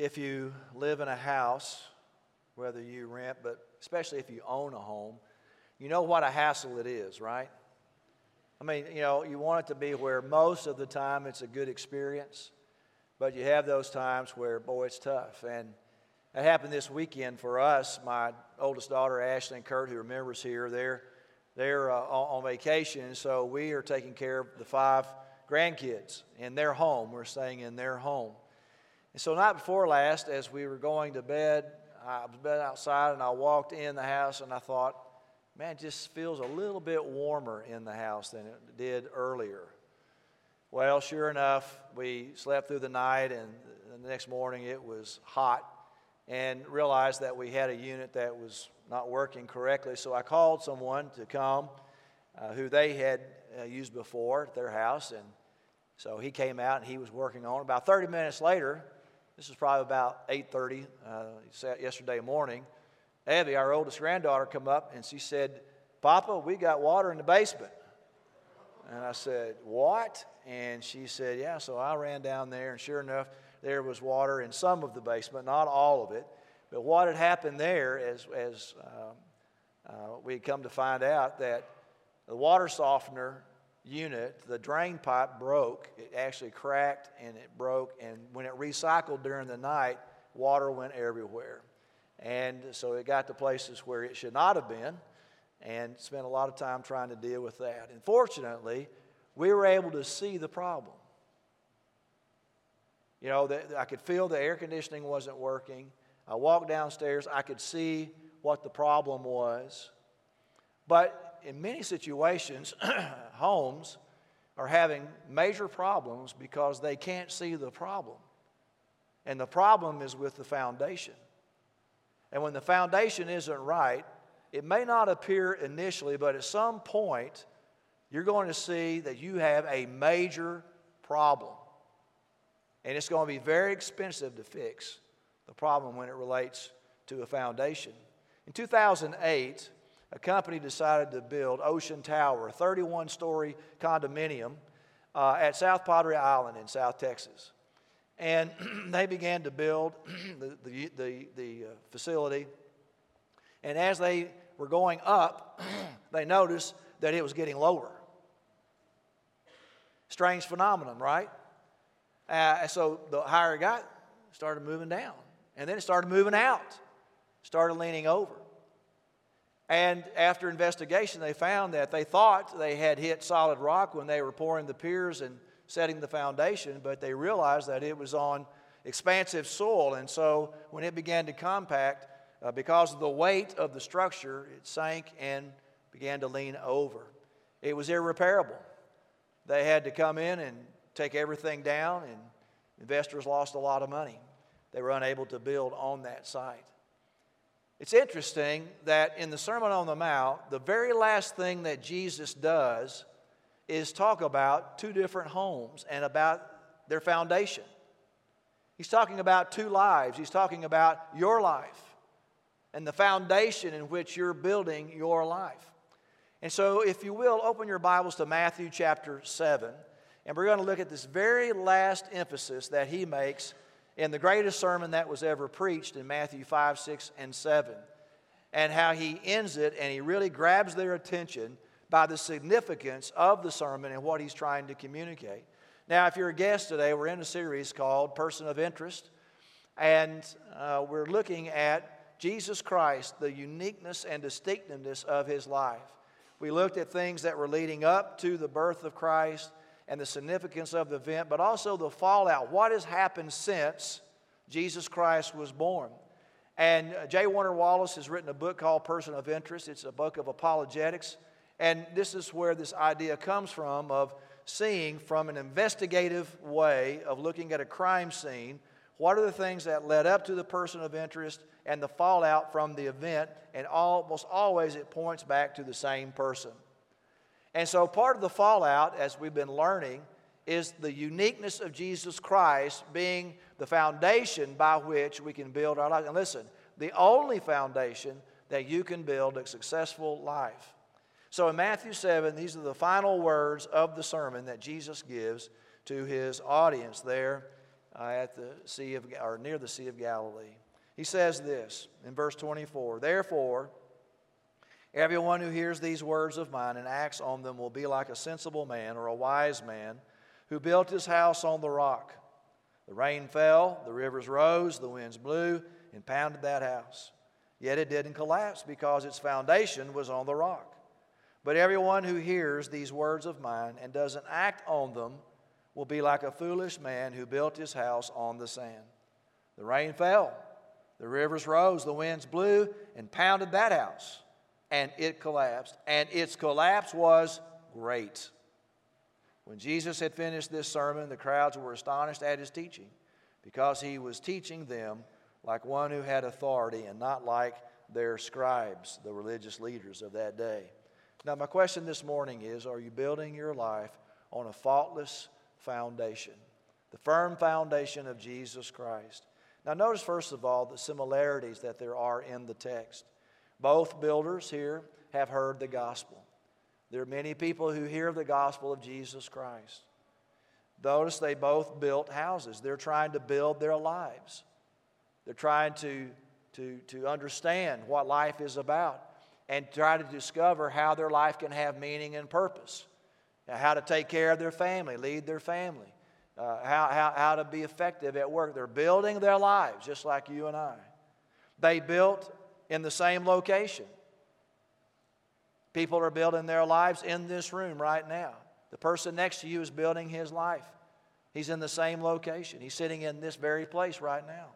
If you live in a house, whether you rent, but especially if you own a home, you know what a hassle it is, right? I mean, you want it to be where most of the time it's a good experience, but you have those times where, boy, it's tough. And that happened this weekend for us. My oldest daughter, Ashley, and Kurt, who remembers here, they're on vacation, so we are taking care of the 5 grandkids in their home. We're staying in their home. And so night before last, as we were going to bed, I was outside and I walked in the house and I thought, man, it just feels a little bit warmer in the house than it did earlier. Well, sure enough, we slept through the night and the next morning it was hot and realized that we had a unit that was not working correctly. So I called someone to come who they had used before at their house. And so he came out and he was working on it. About 30 minutes later, this was probably about 8:30 yesterday morning, Abby, our oldest granddaughter, come up and she said, "Papa, we got water in the basement." And I said, "What?" And she said, "Yeah." So I ran down there, and sure enough, there was water in some of the basement, not all of it. But what had happened there, as we had come to find out, that the water softener unit, the drain pipe broke. It actually cracked and it broke, and when it recycled during the night, water went everywhere. And so it got to places where it should not have been, and spent a lot of time trying to deal with that. And fortunately, we were able to see the problem. I could feel the air conditioning wasn't working. I walked downstairs, I could see what the problem was. But in many situations, homes are having major problems because they can't see the problem. And the problem is with the foundation. And when the foundation isn't right, it may not appear initially, but at some point, you're going to see that you have a major problem. And it's going to be very expensive to fix the problem when it relates to a foundation. In 2008, a company decided to build Ocean Tower, a 31-story condominium at South Padre Island in South Texas. And they began to build the facility. And as they were going up, they noticed that it was getting lower. Strange phenomenon, right? So the higher it got, it started moving down. And then it started moving out, started leaning over. And after investigation, they found that they thought they had hit solid rock when they were pouring the piers and setting the foundation, but they realized that it was on expansive soil. And so when it began to compact, because of the weight of the structure, it sank and began to lean over. It was irreparable. They had to come in and take everything down, and investors lost a lot of money. They were unable to build on that site. It's interesting that in the Sermon on the Mount, the very last thing that Jesus does is talk about 2 different homes and about their foundation. He's talking about 2 lives. He's talking about your life and the foundation in which you're building your life. And so, if you will, open your Bibles to Matthew chapter 7, and we're going to look at this very last emphasis that he makes in the greatest sermon that was ever preached in Matthew 5, 6, and 7, and how he ends it, and he really grabs their attention by the significance of the sermon and what he's trying to communicate. Now, if you're a guest today, we're in a series called Person of Interest, and we're looking at Jesus Christ, the uniqueness and distinctiveness of his life. We looked at things that were leading up to the birth of Christ and the significance of the event, but also the fallout. What has happened since Jesus Christ was born? And J. Warner Wallace has written a book called Person of Interest. It's a book of apologetics. And this is where this idea comes from, of seeing from an investigative way of looking at a crime scene, what are the things that led up to the person of interest and the fallout from the event, and almost always it points back to the same person. And so part of the fallout, as we've been learning, is the uniqueness of Jesus Christ being the foundation by which we can build our life. And listen, the only foundation that you can build a successful life. So in Matthew 7, these are the final words of the sermon that Jesus gives to his audience there at the sea of, or near the Sea of Galilee. He says this in verse 24, "Therefore, everyone who hears these words of mine and acts on them will be like a sensible man or a wise man who built his house on the rock. The rain fell, the rivers rose, the winds blew and pounded that house. Yet it didn't collapse because its foundation was on the rock. But everyone who hears these words of mine and doesn't act on them will be like a foolish man who built his house on the sand. The rain fell, the rivers rose, the winds blew and pounded that house, and it collapsed. And its collapse was great." When Jesus had finished this sermon, the crowds were astonished at his teaching, because he was teaching them like one who had authority and not like their scribes, the religious leaders of that day. Now, my question this morning is, are you building your life on a faultless foundation, the firm foundation of Jesus Christ? Now, notice first of all the similarities that there are in the text. Both builders here have heard the gospel. There are many people who hear the gospel of Jesus Christ. Notice they both built houses. They're trying to build their lives. They're trying to understand what life is about and try to discover how their life can have meaning and purpose. How to take care of their family, lead their family, how to be effective at work. They're building their lives just like you and I. They built in the same location. People are building their lives in this room right now. The person next to you is building his life. He's in the same location. He's sitting in this very place right now.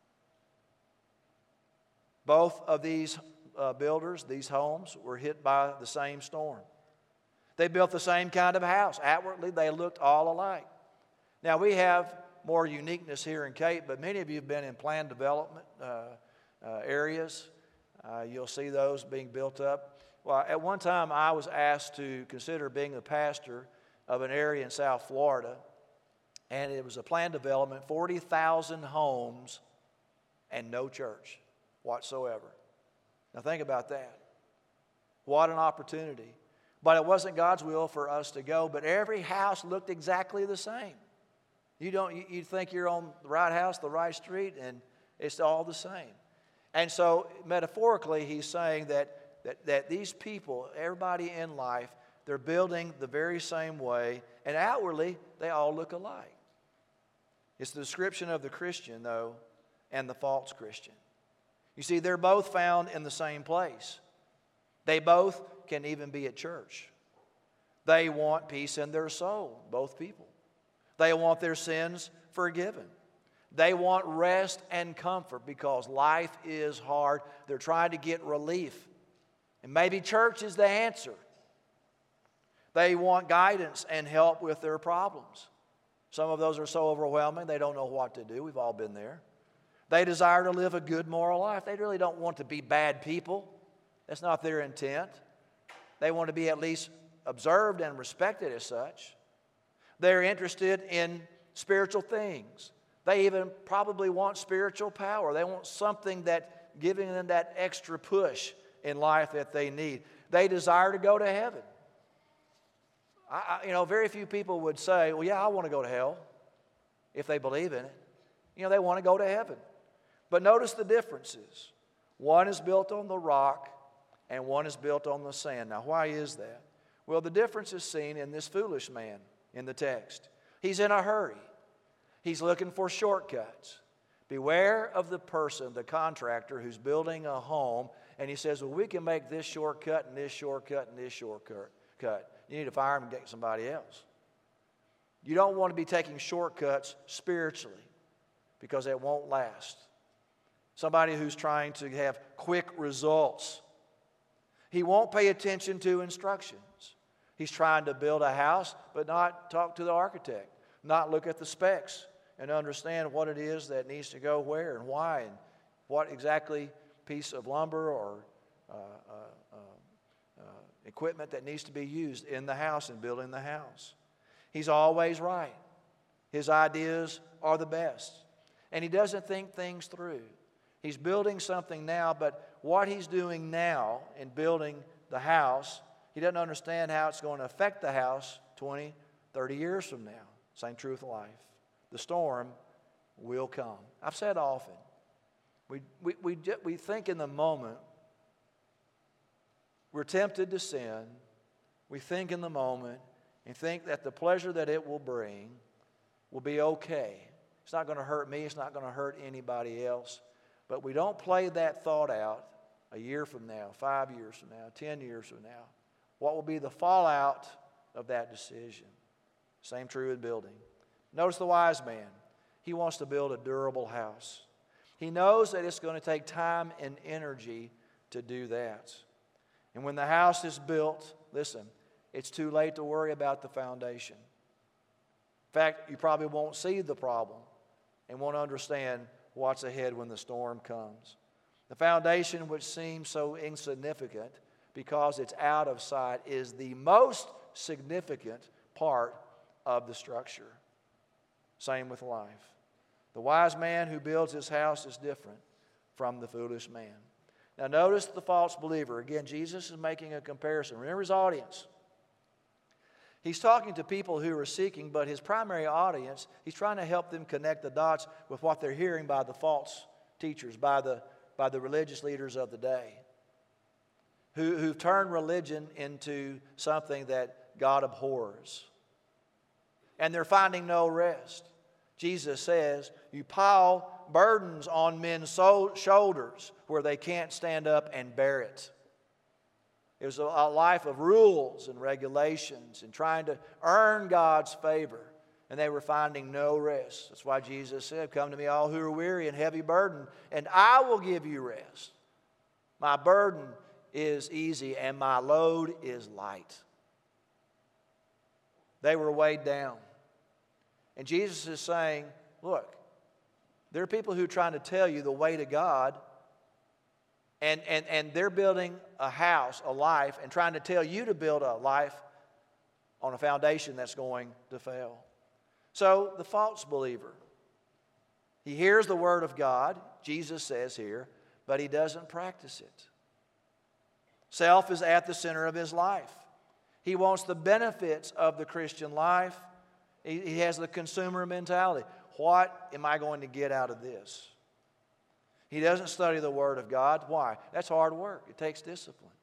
Both of these builders, these homes, were hit by the same storm. They built the same kind of house. Outwardly, they looked all alike. Now, we have more uniqueness here in Cape, but many of you have been in planned development areas. You'll see those being built up. Well, at one time, I was asked to consider being the pastor of an area in South Florida, and it was a planned development, 40,000 homes and no church whatsoever. Now, think about that. What an opportunity. But it wasn't God's will for us to go, but every house looked exactly the same. You think you're on the right house, the right street, and it's all the same. And so, metaphorically, he's saying that these people, everybody in life, they're building the very same way, and outwardly, they all look alike. It's the description of the Christian, though, and the false Christian. You see, they're both found in the same place. They both can even be at church. They want peace in their soul, both people. They want their sins forgiven. They want rest and comfort because life is hard. They're trying to get relief. And maybe church is the answer. They want guidance and help with their problems. Some of those are so overwhelming, they don't know what to do. We've all been there. They desire to live a good moral life. They really don't want to be bad people. That's not their intent. They want to be at least observed and respected as such. They're interested in spiritual things. They even probably want spiritual power. They want something that giving them that extra push in life that they need. They desire to go to heaven. Very few people would say, well, yeah, I want to go to hell if they believe in it. They want to go to heaven. But notice the differences. One is built on the rock and one is built on the sand. Now, why is that? Well, the difference is seen in this foolish man in the text. He's in a hurry. He's looking for shortcuts. Beware of the person, the contractor, who's building a home, and he says, well, we can make this shortcut and this shortcut and this shortcut. You need to fire him and get somebody else. You don't want to be taking shortcuts spiritually because it won't last. Somebody who's trying to have quick results. He won't pay attention to instructions. He's trying to build a house, but not talk to the architect, not look at the specs and understand what it is that needs to go where and why and what exactly piece of lumber or equipment that needs to be used in the house and building the house. He's always right. His ideas are the best. And he doesn't think things through. He's building something now, but what he's doing now in building the house, he doesn't understand how it's going to affect the house 20, 30 years from now. Same truth of life. The storm will come. I've said often, we think in the moment, we're tempted to sin. We think in the moment and think that the pleasure that it will bring will be okay. It's not going to hurt me. It's not going to hurt anybody else. But we don't play that thought out a year from now, 5 years from now, 10 years from now. What will be the fallout of that decision? Same true with building. Notice the wise man. He wants to build a durable house. He knows that it's going to take time and energy to do that. And when the house is built, listen, it's too late to worry about the foundation. In fact, you probably won't see the problem and won't understand what's ahead when the storm comes. The foundation, which seems so insignificant because it's out of sight, is the most significant part of the structure. Same with life. The wise man who builds his house is different from the foolish man. Now notice the false believer. Again, Jesus is making a comparison. Remember his audience. He's talking to people who are seeking, but his primary audience, he's trying to help them connect the dots with what they're hearing by the false teachers, by the religious leaders of the day, who've turned religion into something that God abhors. And they're finding no rest. Jesus says, you pile burdens on men's shoulders where they can't stand up and bear it. It was a life of rules and regulations and trying to earn God's favor. And they were finding no rest. That's why Jesus said, come to me all who are weary and heavy burdened, and I will give you rest. My burden is easy and my load is light. They were weighed down. And Jesus is saying, look, there are people who are trying to tell you the way to God, and they're building a house, a life, and trying to tell you to build a life on a foundation that's going to fail. So the false believer, he hears the word of God, Jesus says here, but he doesn't practice it. Self is at the center of his life. He wants the benefits of the Christian life. He has the consumer mentality. What am I going to get out of this? He doesn't study the Word of God. Why? That's hard work. It takes discipline.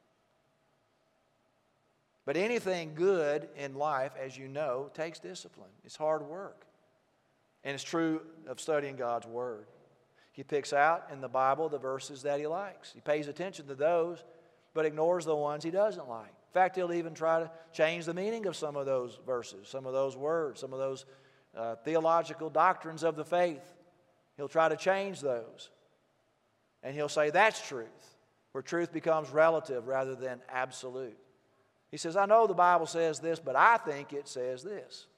But anything good in life, as you know, takes discipline. It's hard work. And it's true of studying God's Word. He picks out in the Bible the verses that he likes. He pays attention to those, but ignores the ones he doesn't like. In fact, he'll even try to change the meaning of some of those verses, some of those words, some of those theological doctrines of the faith. He'll try to change those. And he'll say that's truth, where truth becomes relative rather than absolute. He says, I know the Bible says this, but I think it says this.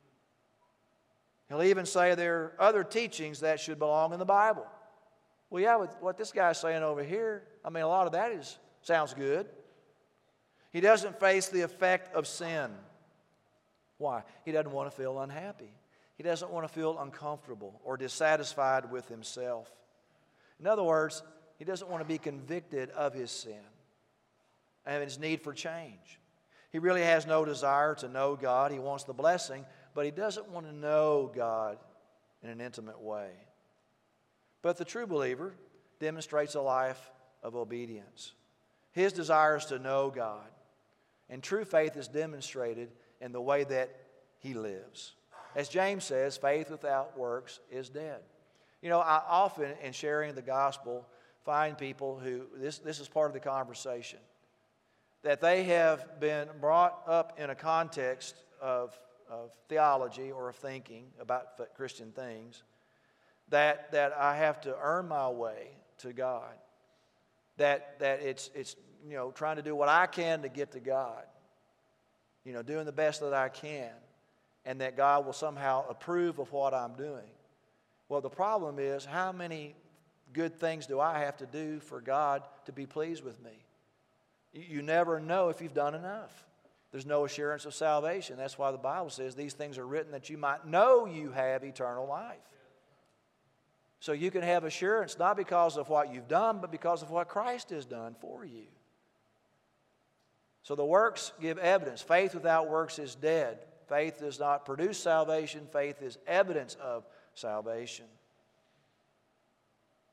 He'll even say there are other teachings that should belong in the Bible. Well, yeah, with what this guy's saying over here, I mean, a lot of that sounds good. He doesn't face the effect of sin. Why? He doesn't want to feel unhappy. He doesn't want to feel uncomfortable or dissatisfied with himself. In other words, he doesn't want to be convicted of his sin and his need for change. He really has no desire to know God. He wants the blessing, but he doesn't want to know God in an intimate way. But the true believer demonstrates a life of obedience. His desire is to know God. And true faith is demonstrated in the way that he lives. As James says, faith without works is dead. You know, I often, in sharing the gospel, find people who, this is part of the conversation, that they have been brought up in a context of theology or of thinking about Christian things, that I have to earn my way to God. That it's you know, trying to do what I can to get to God. You know, doing the best that I can. And that God will somehow approve of what I'm doing. Well, the problem is, how many good things do I have to do for God to be pleased with me? You never know if you've done enough. There's no assurance of salvation. That's why the Bible says these things are written that you might know you have eternal life. So you can have assurance not because of what you've done, but because of what Christ has done for you. So the works give evidence. Faith without works is dead. Faith does not produce salvation. Faith is evidence of salvation.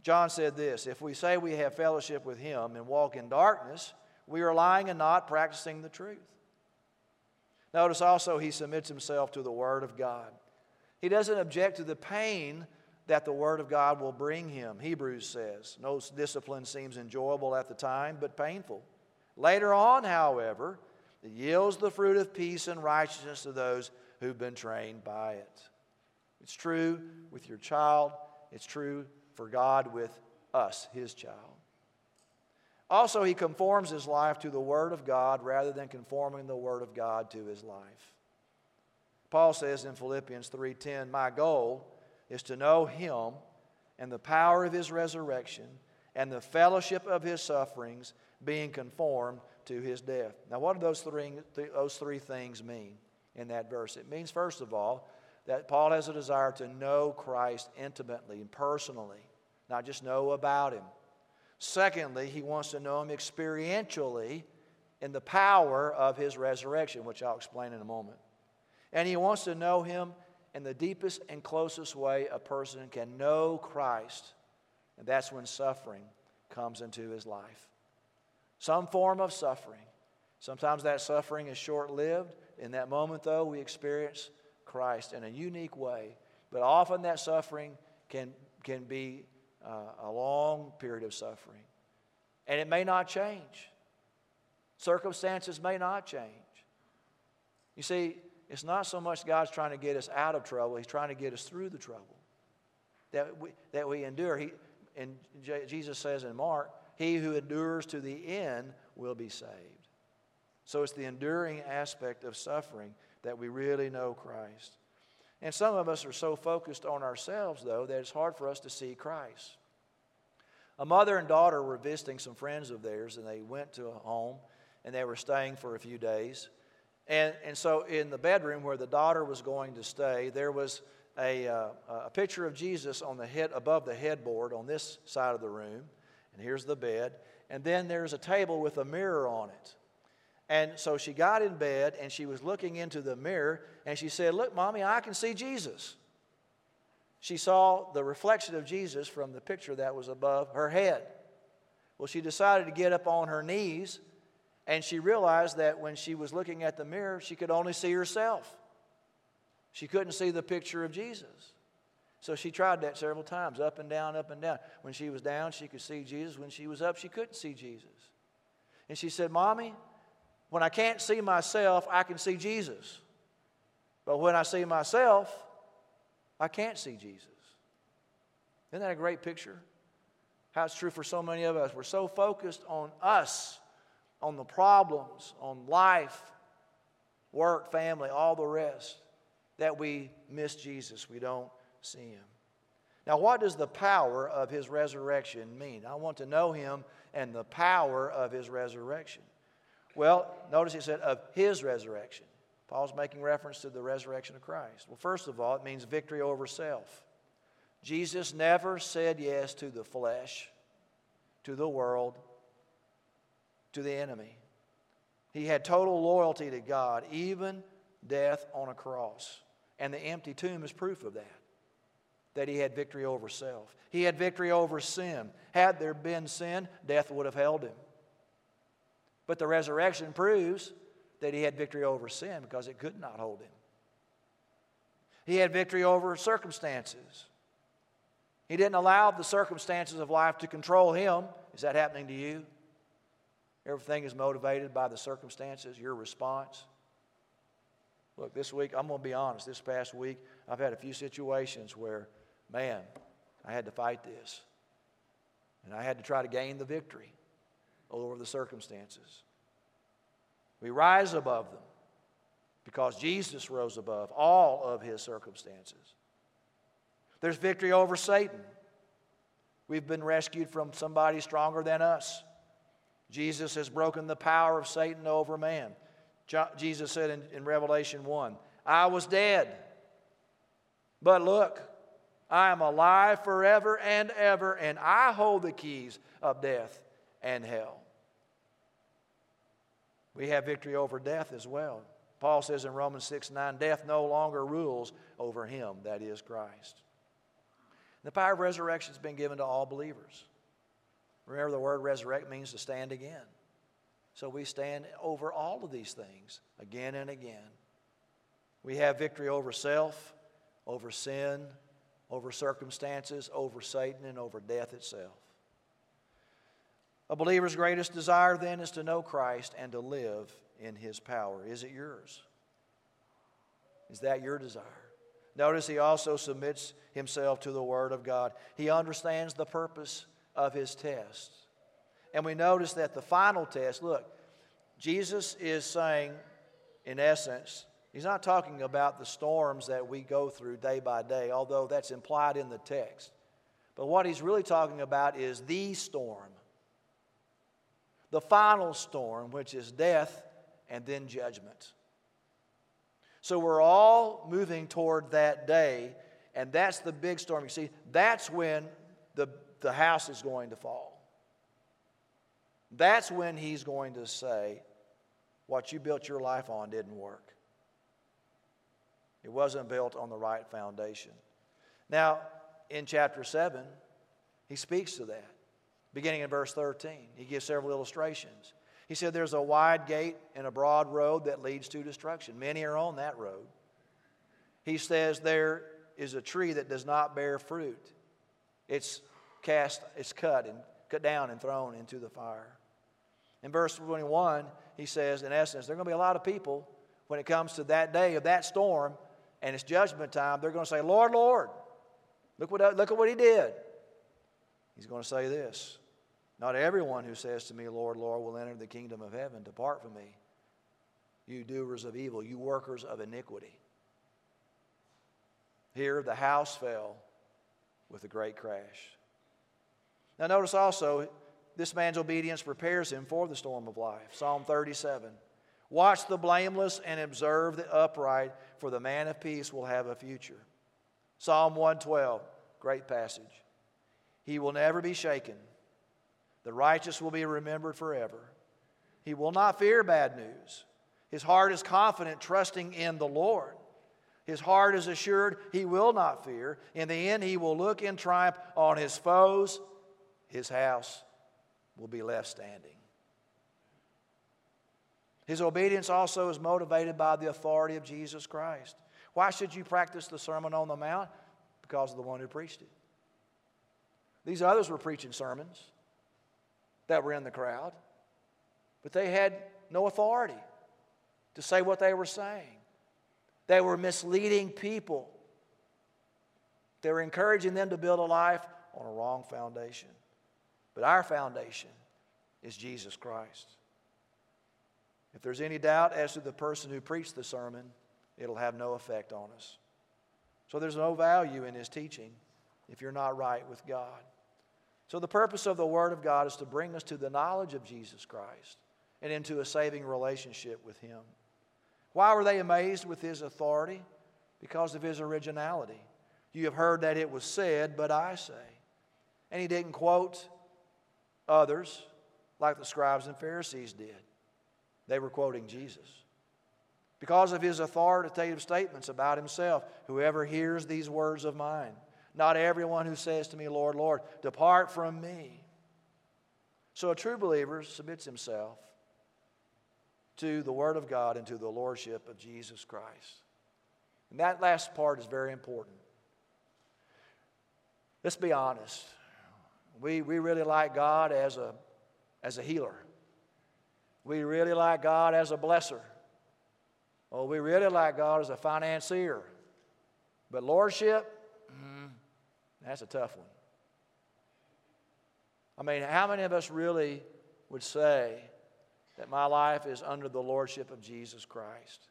John said this, "If we say we have fellowship with him and walk in darkness, we are lying and not practicing the truth." Notice also he submits himself to the Word of God. He doesn't object to the pain that the Word of God will bring him. Hebrews says, "No discipline seems enjoyable at the time, but painful. Later on, however, it yields the fruit of peace and righteousness to those who've been trained by it." It's true with your child. It's true for God with us, his child. Also, he conforms his life to the Word of God rather than conforming the Word of God to his life. Paul says in Philippians 3:10, "My goal is to know him and the power of his resurrection and the fellowship of his sufferings, being conformed to his death." Now, what do those three things mean in that verse? It means, first of all, that Paul has a desire to know Christ intimately and personally, not just know about him. Secondly, he wants to know him experientially in the power of his resurrection, which I'll explain in a moment. And he wants to know him in the deepest and closest way a person can know Christ, and that's when suffering comes into his life. Some form of suffering. Sometimes that suffering is short-lived. In that moment, though, we experience Christ in a unique way. But often that suffering can be a long period of suffering. And it may not change. Circumstances may not change. You see, it's not so much God's trying to get us out of trouble. He's trying to get us through the trouble that we endure. And Jesus says in Mark, "He who endures to the end will be saved." So it's the enduring aspect of suffering that we really know Christ. And some of us are so focused on ourselves, though, that it's hard for us to see Christ. A mother and daughter were visiting some friends of theirs, and they went to a home, and they were staying for a few days. And so in the bedroom where the daughter was going to stay, there was a picture of Jesus on the head, above the headboard on this side of the room. And here's the bed. And then there's a table with a mirror on it. And so she got in bed, and she was looking into the mirror, and she said, "Look, Mommy, I can see Jesus." She saw the reflection of Jesus from the picture that was above her head. Well, she decided to get up on her knees, and she realized that when she was looking at the mirror, she could only see herself. She couldn't see the picture of Jesus. So she tried that several times, up and down, up and down. When she was down, she could see Jesus. When she was up, she couldn't see Jesus. And she said, "Mommy, when I can't see myself, I can see Jesus. But when I see myself, I can't see Jesus." Isn't that a great picture? How it's true for so many of us. We're so focused on us, on the problems, on life, work, family, all the rest, that we miss Jesus. We don't see him. Now, what does the power of his resurrection mean? I want to know him and the power of his resurrection. Well, notice he said of his resurrection. Paul's making reference to the resurrection of Christ. Well, first of all, it means victory over self. Jesus never said yes to the flesh, to the world, to the enemy. He had total loyalty to God, even death on a cross. And the empty tomb is proof of that he had victory over self. He had victory over sin. Had there been sin, death would have held him. But the resurrection proves that he had victory over sin because it could not hold him. He had victory over circumstances. He didn't allow the circumstances of life to control him. Is that happening to you? Everything is motivated by the circumstances, your response. Look, this week, I'm going to be honest, this past week, I've had a few situations where, man, I had to fight this. And I had to try to gain the victory over the circumstances. We rise above them because Jesus rose above all of his circumstances. There's victory over Satan. We've been rescued from somebody stronger than us. Jesus has broken the power of Satan over man. Jesus said in Revelation 1, "I was dead, but look, I am alive forever and ever, and I hold the keys of death and hell." We have victory over death as well. Paul says in Romans 6:9, "Death no longer rules over him," that is Christ. The power of resurrection has been given to all believers. Remember, the word resurrect means to stand again. So we stand over all of these things again and again. We have victory over self, over sin, over circumstances, over Satan, and over death itself. A believer's greatest desire then is to know Christ and to live in His power. Is it yours? Is that your desire? Notice he also submits himself to the Word of God. He understands the purpose of his test. And we notice that the final test, look, Jesus is saying, in essence, he's not talking about the storms that we go through day by day, although that's implied in the text. But what he's really talking about is the storm, the final storm, which is death and then judgment. So we're all moving toward that day, and that's the big storm. You see, that's when the house is going to fall. That's when he's going to say, what you built your life on didn't work. It wasn't built on the right foundation. Now, in chapter 7, he speaks to that. Beginning in verse 13, he gives several illustrations. He said there's a wide gate and a broad road that leads to destruction. Many are on that road. He says there is a tree that does not bear fruit. It's cut down and thrown into the fire. In verse 21, he says, in essence, there are going to be a lot of people when it comes to that day of that storm and it's judgment time. They're going to say, Lord, Lord, look at what He did. He's going to say this. Not everyone who says to me, Lord, Lord, will enter the kingdom of heaven. Depart from me, you doers of evil, you workers of iniquity. Here the house fell with a great crash. Now notice also, this man's obedience prepares him for the storm of life. Psalm 37. Watch the blameless and observe the upright, for the man of peace will have a future. Psalm 112, great passage. He will never be shaken. The righteous will be remembered forever. He will not fear bad news. His heart is confident, trusting in the Lord. His heart is assured he will not fear. In the end, he will look in triumph on his foes. His house will be left standing. His obedience also is motivated by the authority of Jesus Christ. Why should you practice the Sermon on the Mount? Because of the one who preached it. These others were preaching sermons that were in the crowd, but they had no authority to say what they were saying. They were misleading people. They were encouraging them to build a life on a wrong foundation. But our foundation is Jesus Christ. If there's any doubt as to the person who preached the sermon, it'll have no effect on us. So there's no value in his teaching if you're not right with God. So the purpose of the Word of God is to bring us to the knowledge of Jesus Christ and into a saving relationship with Him. Why were they amazed with His authority? Because of His originality. You have heard that it was said, but I say. And He didn't quote others like the scribes and Pharisees did. They were quoting Jesus. Because of His authoritative statements about Himself, whoever hears these words of mine, not everyone who says to me, Lord, Lord, depart from me. So a true believer submits himself to the Word of God and to the Lordship of Jesus Christ. And that last part is very important. Let's be honest. We really like God as a healer. We really like God as a blesser. Oh, we really like God as a financier. But Lordship, that's a tough one. I mean, how many of us really would say that my life is under the Lordship of Jesus Christ?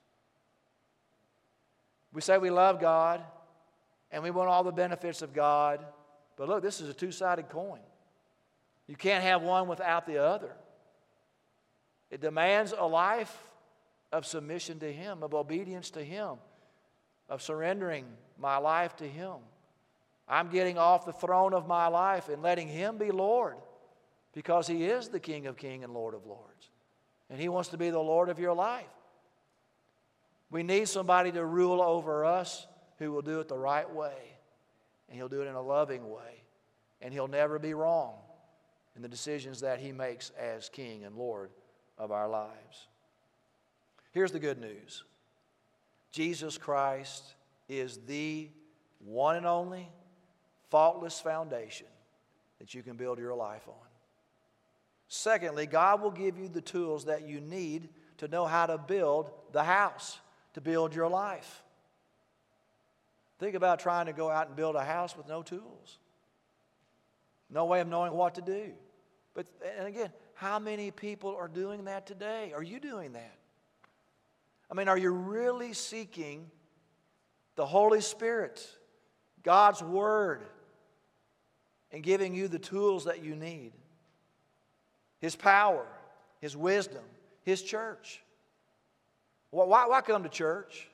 We say we love God and we want all the benefits of God, but look, this is a two-sided coin. You can't have one without the other. It demands a life of submission to Him, of obedience to Him, of surrendering my life to Him. I'm getting off the throne of my life and letting Him be Lord, because He is the King of Kings and Lord of Lords. And He wants to be the Lord of your life. We need somebody to rule over us who will do it the right way. and He'll do it in a loving way. And He'll never be wrong in the decisions that He makes as King and Lord of our lives. Here's the good news. Jesus Christ is the one and only faultless foundation that you can build your life on. Secondly, God will give you the tools that you need to know how to build the house, to build your life. Think about trying to go out and build a house with no tools. No way of knowing what to do. And again, how many people are doing that today? Are you doing that? I mean, are you really seeking the Holy Spirit, God's Word, and giving you the tools that you need? His power, His wisdom, His church. Why come to church?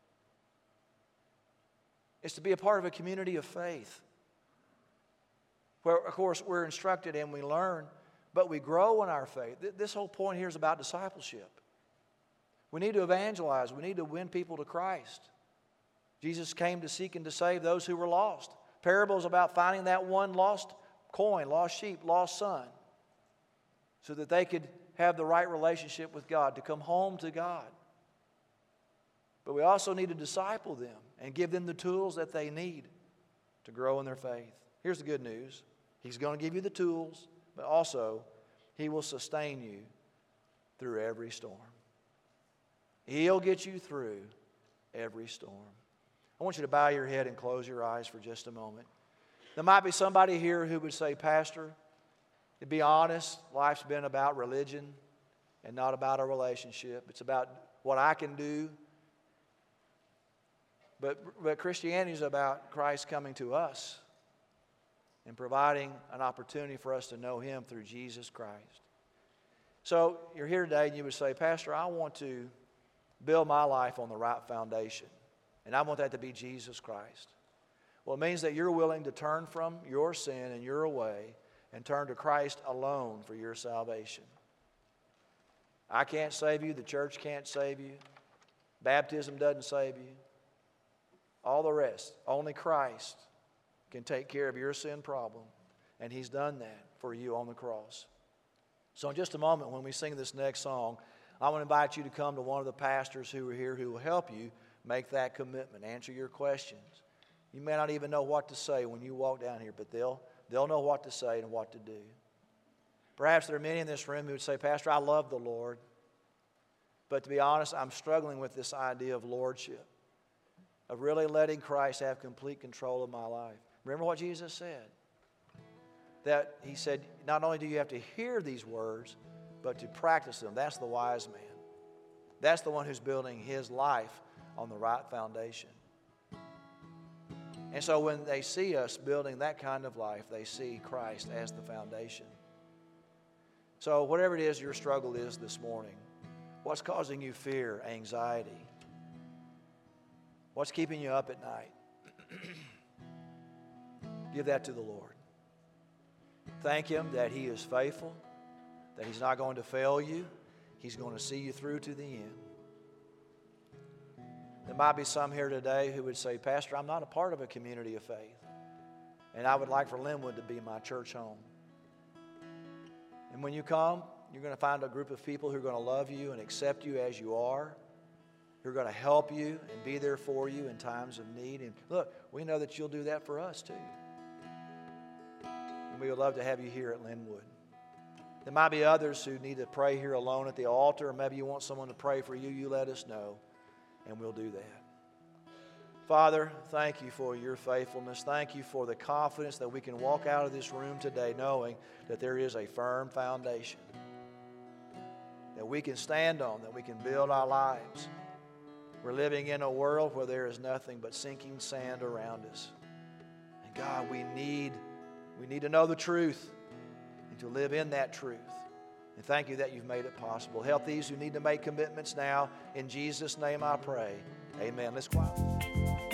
It's to be a part of a community of faith, where, of course, we're instructed and we learn, but we grow in our faith. This whole point here is about discipleship. We need to evangelize. We need to win people to Christ. Jesus came to seek and to save those who were lost. Parables about finding that one lost coin, lost sheep, lost son, so that they could have the right relationship with God, to come home to God. But we also need to disciple them and give them the tools that they need to grow in their faith. Here's the good news. He's going to give you the tools, but also He will sustain you through every storm. He'll get you through every storm. I want you to bow your head and close your eyes for just a moment. There might be somebody here who would say, Pastor, to be honest, life's been about religion and not about a relationship. It's about what I can do. But Christianity is about Christ coming to us and providing an opportunity for us to know Him through Jesus Christ. So you're here today and you would say, Pastor, I want to build my life on the right foundation. And I want that to be Jesus Christ. Well, it means that you're willing to turn from your sin and your way and turn to Christ alone for your salvation. I can't save you. The church can't save you. Baptism doesn't save you. All the rest, only Christ can take care of your sin problem. And He's done that for you on the cross. So in just a moment, when we sing this next song, I want to invite you to come to one of the pastors who are here who will help you make that commitment, answer your questions. You may not even know what to say when you walk down here, but they'll know what to say and what to do. Perhaps there are many in this room who would say, Pastor, I love the Lord, but to be honest, I'm struggling with this idea of lordship, of really letting Christ have complete control of my life. Remember what Jesus said? That He said, not only do you have to hear these words, but to practice them. That's the wise man. That's the one who's building his life on the right foundation. And so when they see us building that kind of life, they see Christ as the foundation. So whatever it is your struggle is this morning, what's causing you fear, anxiety? What's keeping you up at night? Give that to the Lord. Thank Him that He is faithful, that He's not going to fail you. He's going to see you through to the end. There might be some here today who would say, Pastor, I'm not a part of a community of faith, and I would like for Linwood to be my church home. And when you come, you're going to find a group of people who are going to love you and accept you as you are, who are going to help you and be there for you in times of need. And look, we know that you'll do that for us too. And we would love to have you here at Linwood. There might be others who need to pray here alone at the altar, or maybe you want someone to pray for you. You let us know, and we'll do that. Father, thank You for Your faithfulness. Thank You for the confidence that we can walk out of this room today knowing that there is a firm foundation that we can stand on, that we can build our lives. We're living in a world where there is nothing but sinking sand around us. And God, we need to know the truth and to live in that truth. And thank You that You've made it possible. Help these who need to make commitments now. In Jesus' name I pray. Amen. Let's go out.